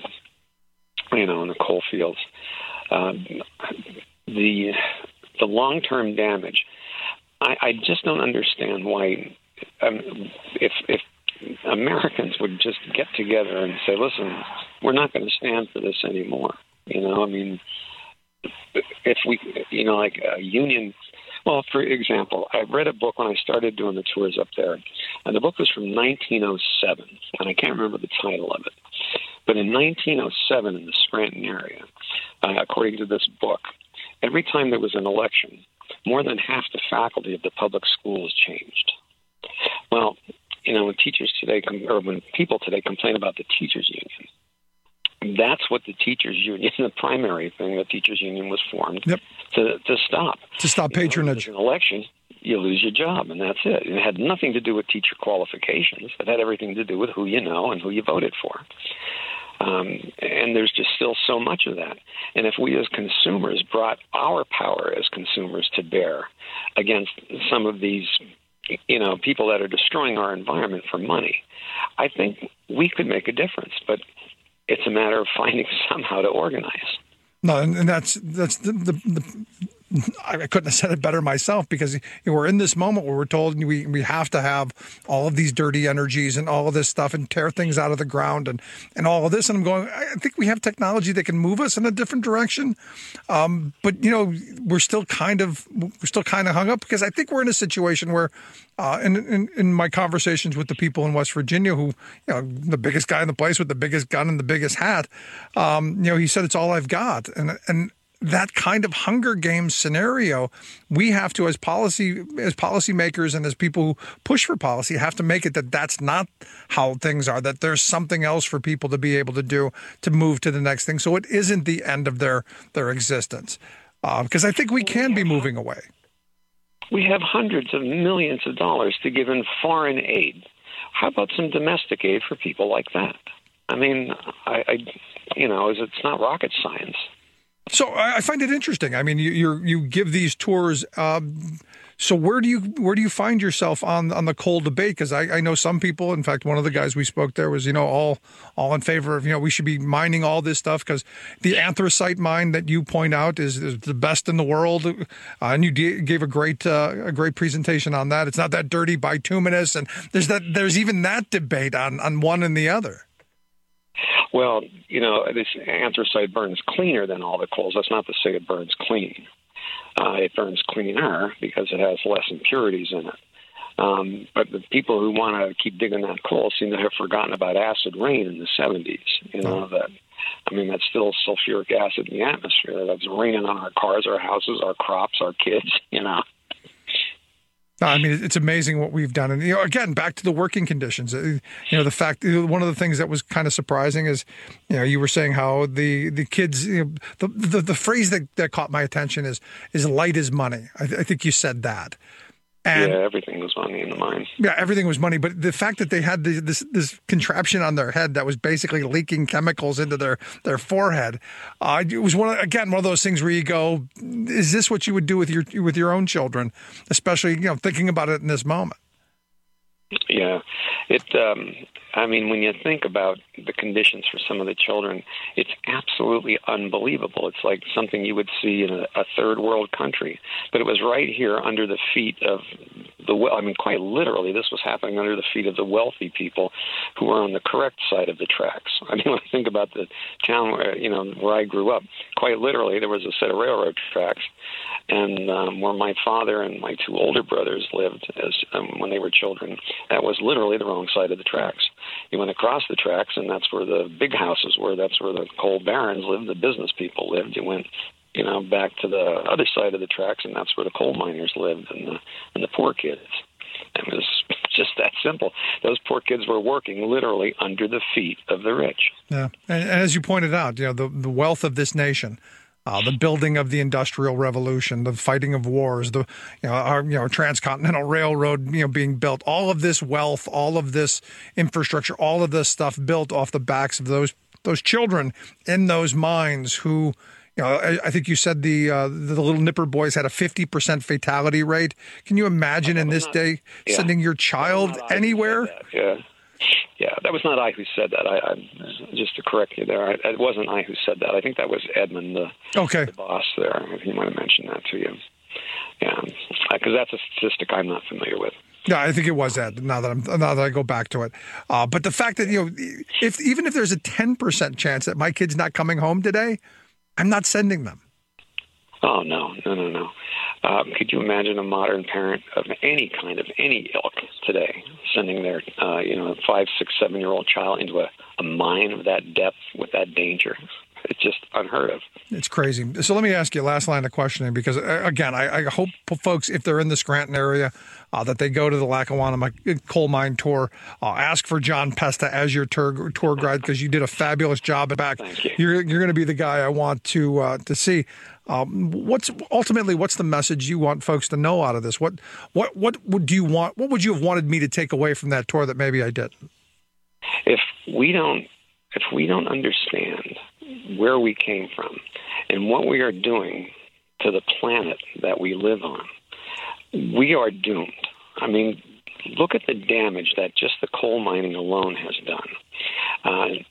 coal fields. The long-term damage, I just don't understand why, if Americans would just get together and say, listen, we're not going to stand for this anymore. If we, like a union, well, for example, I read a book when I started doing the tours up there, and the book was from 1907, and I can't remember the title of it. But in 1907 in the Scranton area, according to this book, every time there was an election, more than half the faculty of the public schools changed. Well, when teachers today, when people today complain about the teachers union, that's what the teachers union, the primary thing, the teachers union was formed to stop. To stop patronage. An election, you lose your job, and that's it. And it had nothing to do with teacher qualifications. It had everything to do with who you know and who you voted for. And there's just still so much of that. And if we as consumers brought our power as consumers to bear against some of these, people that are destroying our environment for money, I think we could make a difference. But it's a matter of finding somehow to organize. No, and that's the I couldn't have said it better myself, because we're in this moment where we're told we have to have all of these dirty energies and all of this stuff and tear things out of the ground and all of this. And I'm going, I think we have technology that can move us in a different direction. But, we're still kind of hung up, because I think we're in a situation where in my conversations with the people in West Virginia who, the biggest guy in the place with the biggest gun and the biggest hat, he said, it's all I've got. And that kind of Hunger Games scenario, we have to, as policymakers and as people who push for policy, have to make it that that's not how things are, that there's something else for people to be able to do to move to the next thing. So it isn't the end of their existence. Because I think we can be moving away. We have hundreds of millions of dollars to give in foreign aid. How about some domestic aid for people like that? I mean, it's not rocket science. So I find it interesting. I mean, you give these tours. So where do you find yourself on the coal debate? Because I know some people. In fact, one of the guys we spoke there was all in favor of we should be mining all this stuff because the anthracite mine that you point out is the best in the world, and you gave a great presentation on that. It's not that dirty bituminous, and there's even that debate on one and the other. Well, this anthracite burns cleaner than all the coals. That's not to say it burns clean. It burns cleaner because it has less impurities in it. But the people who want to keep digging that coal seem to have forgotten about acid rain in the 70s. That's still sulfuric acid in the atmosphere. That's raining on our cars, our houses, our crops, our kids, I mean, it's amazing what we've done. And, again, back to the working conditions. The fact, one of the things that was kind of surprising is, you were saying how the kids, the phrase that caught my attention is light as money. I think you said that. And, everything was money in the mine. Yeah, everything was money. But the fact that they had this contraption on their head that was basically leaking chemicals into their forehead, it was one of those things where you go, is this what you would do with your own children, especially thinking about it in this moment? Yeah, when you think about the conditions for some of the children, it's absolutely unbelievable. It's like something you would see in a third world country. But it was right here under the feet of quite literally, this was happening under the feet of the wealthy people who were on the correct side of the tracks. When I think about the town where I grew up, quite literally, there was a set of railroad tracks. And where my father and my two older brothers lived when they were children, that was literally the wrong side of the tracks. You went across the tracks, and that's where the big houses were. That's where the coal barons lived, the business people lived. You went, back to the other side of the tracks, and that's where the coal miners lived and the poor kids. And it was just that simple. Those poor kids were working literally under the feet of the rich. Yeah, and as you pointed out, the wealth of this nation. The building of the Industrial Revolution, the fighting of wars, our transcontinental railroad, being built, all of this wealth, all of this infrastructure, all of this stuff built off the backs of those children in those mines who, I think you said the little Nipper boys had a 50% fatality rate. Can you imagine in this day sending your child anywhere? Yeah, that was not I who said that. I just to correct you there, it wasn't I who said that. I think that was Edmund, the boss there. He might have mentioned that to you. Yeah, because that's a statistic I'm not familiar with. Yeah, I think it was Ed. Now that I go back to it, but the fact that even if there's a 10% chance that my kid's not coming home today, I'm not sending them. Oh no. Could you imagine a modern parent of any kind, of any ilk today, sending their 5, 6, 7-year-old child into a mine of that depth with that danger? It's just unheard of. It's crazy. So let me ask you a last line of questioning, because, again, I hope folks, if they're in the Scranton area, that they go to the Lackawanna coal mine tour. Ask for John Pesta as your tour guide, because you did a fabulous job back. Thank you. You're going to be the guy I want to see. What's the message you want folks to know out of this? What would you want? What would you have wanted me to take away from that tour that maybe I didn't? If we don't understand where we came from and what we are doing to the planet that we live on, we are doomed. Look at the damage that just the coal mining alone has done.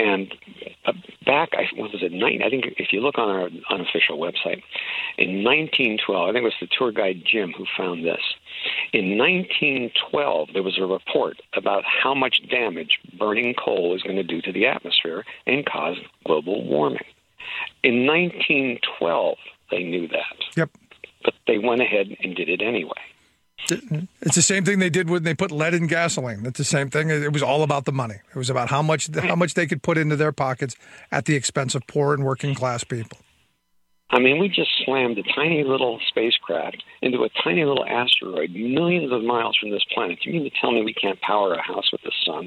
Back, I think if you look on our unofficial website, in 1912, I think it was the tour guide Jim who found this. In 1912, there was a report about how much damage burning coal is going to do to the atmosphere and cause global warming. In 1912, they knew that. Yep. But they went ahead and did it anyway. It's the same thing they did when they put lead in gasoline. It's the same thing. It was all about the money. It was about how much they could put into their pockets at the expense of poor and working class people. I mean, we just slammed a tiny little spacecraft into a tiny little asteroid millions of miles from this planet. You mean to tell me we can't power a house with the sun?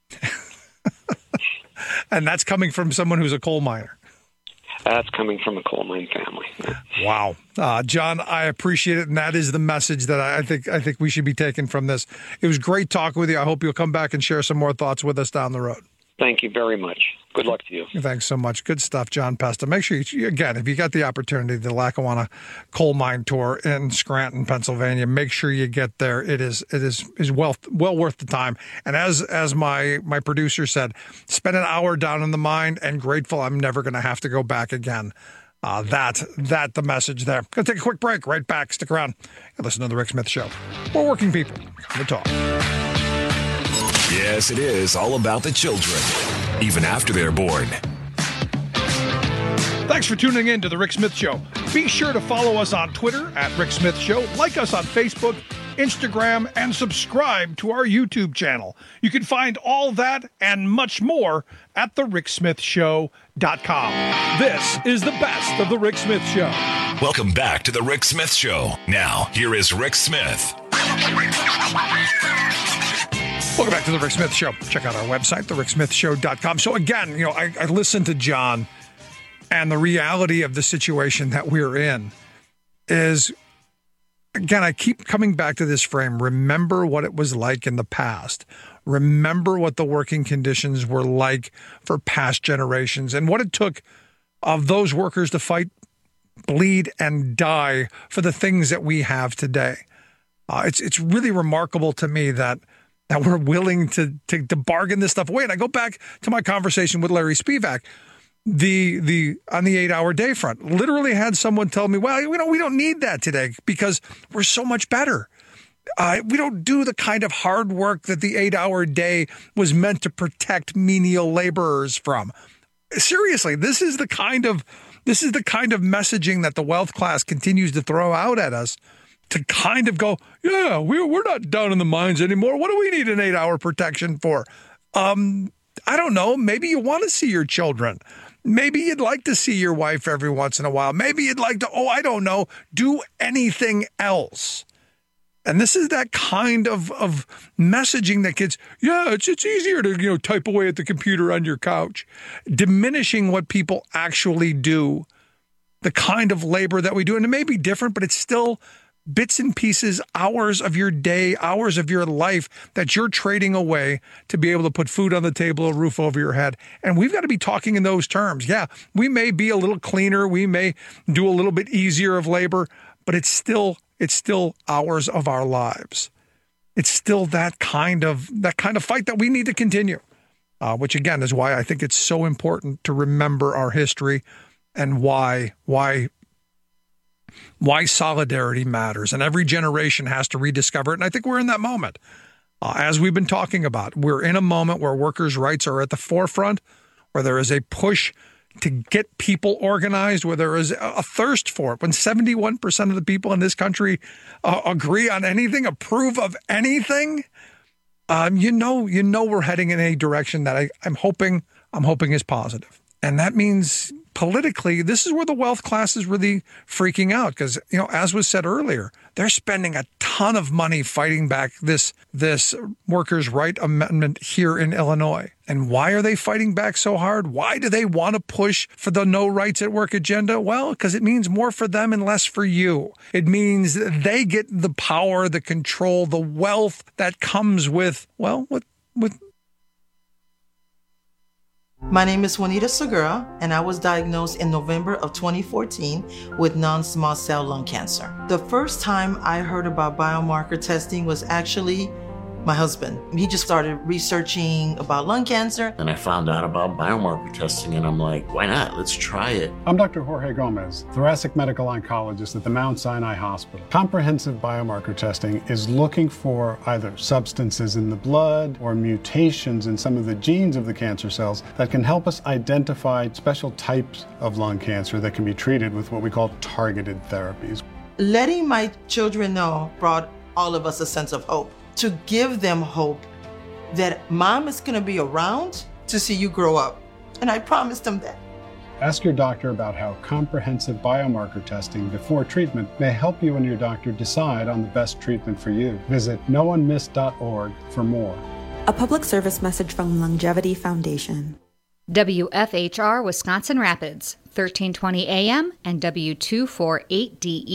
And that's coming from someone who's a coal miner. That's coming from a coal mine family. Wow. John, I appreciate it, and that is the message that I think we should be taking from this. It was great talking with you. I hope you'll come back and share some more thoughts with us down the road. Thank you very much. Good luck to you. Thanks so much. Good stuff, John Pesta. Make sure you, again, if you got the opportunity, the Lackawanna coal mine tour in Scranton, Pennsylvania, make sure you get there. It is well worth the time. And as my producer said, spend an hour down in the mine and grateful I'm never going to have to go back again. That the message there. Going to take a quick break. Right back. Stick around and listen to The Rick Smith Show. We're working people. Come to talk. Yes, it is all about the children, even after they're born. Thanks for tuning in to The Rick Smith Show. Be sure to follow us on Twitter at Rick Smith Show, like us on Facebook, Instagram, and subscribe to our YouTube channel. You can find all that and much more at thericksmithshow.com. This is the best of The Rick Smith Show. Welcome back to The Rick Smith Show. Now, here is Rick Smith. Welcome back to The Rick Smith Show. Check out our website, thericksmithshow.com. So again, I listened to John, and the reality of the situation that we're in is, again, I keep coming back to this frame. Remember what it was like in the past. Remember what the working conditions were like for past generations and what it took of those workers to fight, bleed, and die for the things that we have today. It's really remarkable to me that we're willing to bargain this stuff away. And I go back to my conversation with Larry Spivak, the on the 8-hour day front. Literally had someone tell me, well, we don't need that today because we're so much better. We don't do the kind of hard work that the 8-hour day was meant to protect menial laborers from. Seriously, this is the kind of messaging that the wealth class continues to throw out at us. To kind of go, yeah, we're not down in the mines anymore. What do we need an 8-hour protection for? I don't know. Maybe you want to see your children. Maybe you'd like to see your wife every once in a while. Maybe you'd like to, I don't know, do anything else. And this is that kind of messaging that kids, it's easier to type away at the computer on your couch, diminishing what people actually do, the kind of labor that we do. And it may be different, but it's still bits and pieces, hours of your day, hours of your life that you're trading away to be able to put food on the table, a roof over your head. And we've got to be talking in those terms. Yeah, we may be a little cleaner. We may do a little bit easier of labor, but it's still hours of our lives. It's still that kind of fight that we need to continue, which again is why I think it's so important to remember our history and why solidarity matters, and every generation has to rediscover it. And I think we're in that moment. As we've been talking about, we're in a moment where workers' rights are at the forefront, where there is a push to get people organized, where there is a thirst for it. When 71% of the people in this country agree on anything, approve of anything, you know we're heading in a direction that I'm hoping is positive. And that means politically, this is where the wealth class is really freaking out because, as was said earlier, they're spending a ton of money fighting back this workers' right amendment here in Illinois. And why are they fighting back so hard? Why do they want to push for the no rights at work agenda? Well, because it means more for them and less for you. It means they get the power, the control, the wealth that comes with My name is Juanita Segura, and I was diagnosed in November of 2014 with non-small cell lung cancer. The first time I heard about biomarker testing was actually my husband. He just started researching about lung cancer. And I found out about biomarker testing, and I'm like, why not? Let's try it. I'm Dr. Jorge Gomez, thoracic medical oncologist at the Mount Sinai Hospital. Comprehensive biomarker testing is looking for either substances in the blood or mutations in some of the genes of the cancer cells that can help us identify special types of lung cancer that can be treated with what we call targeted therapies. Letting my children know brought all of us a sense of hope. To give them hope that mom is going to be around to see you grow up. And I promised them that. Ask your doctor about how comprehensive biomarker testing before treatment may help you and your doctor decide on the best treatment for you. Visit noonemiss.org for more. A public service message from Longevity Foundation. WFHR Wisconsin Rapids, 1320 AM and W248DE.